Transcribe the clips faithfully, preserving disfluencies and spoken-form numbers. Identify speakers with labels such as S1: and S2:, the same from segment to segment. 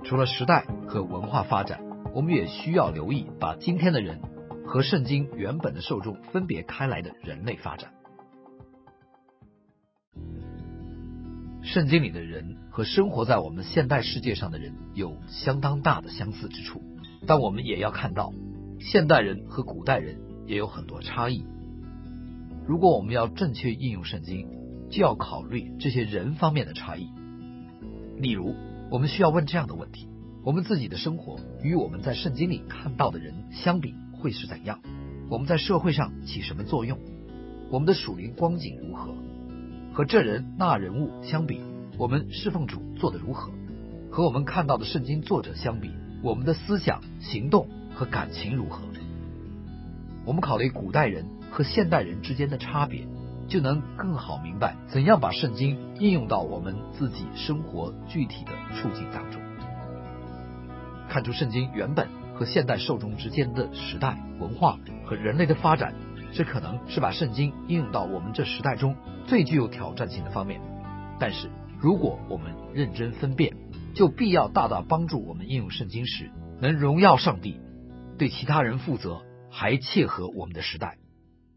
S1: 除了时代和文化发展，我们也需要留意把今天的人和圣经原本的受众分别开来的人类发展。圣经里的人和生活在我们现代世界上的人有相当大的相似之处，但我们也要看到，现代人和古代人也有很多差异。如果我们要正确应用圣经，就要考虑这些人方面的差异。例如，我们需要问这样的问题：我们自己的生活与我们在圣经里看到的人相比会是怎样？我们在社会上起什么作用？我们的属灵光景如何？和这人那人物相比，我们侍奉主做得如何？和我们看到的圣经作者相比，我们的思想、行动和感情如何？我们考虑古代人和现代人之间的差别，就能更好明白怎样把圣经应用到我们自己生活具体的处境当中。看出圣经原本和现代受众之间的时代、文化和人类的发展，这可能是把圣经应用到我们这时代中最具有挑战性的方面。但是如果我们认真分辨，就必要大大帮助我们应用圣经时能荣耀上帝，对其他人负责，还切合我们的时代。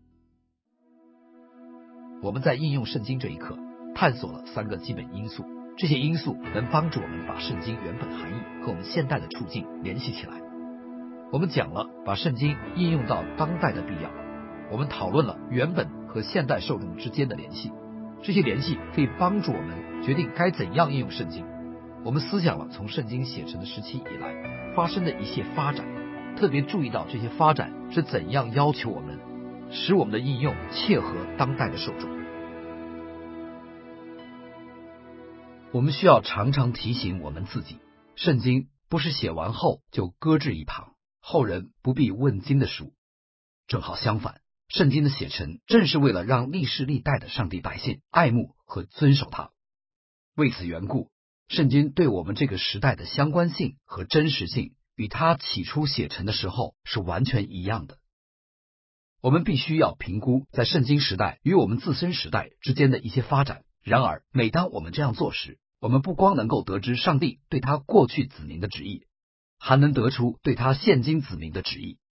S1: 我们在应用圣经这一课探索了三个基本因素，这些因素能帮助我们把圣经原本含义和我们现代的处境联系起来。我们讲了把圣经应用到当代的必要，我们讨论了原本和现代受众之间的联系，这些联系可以帮助我们决定该怎样应用圣经。我们思想了从圣经写成的时期以来发生的一些发展，特别注意到这些发展是怎样要求我们，使我们的应用切合当代的受众。我们需要常常提醒我们自己，圣经不是写完后就搁置一旁，后人不必问津的书。正好相反，圣经的写成正是为了让历世历代的上帝百姓爱慕和遵守它。为此缘故，圣经对我们这个时代的相关性和真实性与它起初写成的时候是完全一样的。我们必须要评估在圣经时代与我们自身时代之间的一些发展。然而每当我们这样做时，我们不光能够得知上帝对他过去子民的旨意，还能得出对他现今子民的旨意。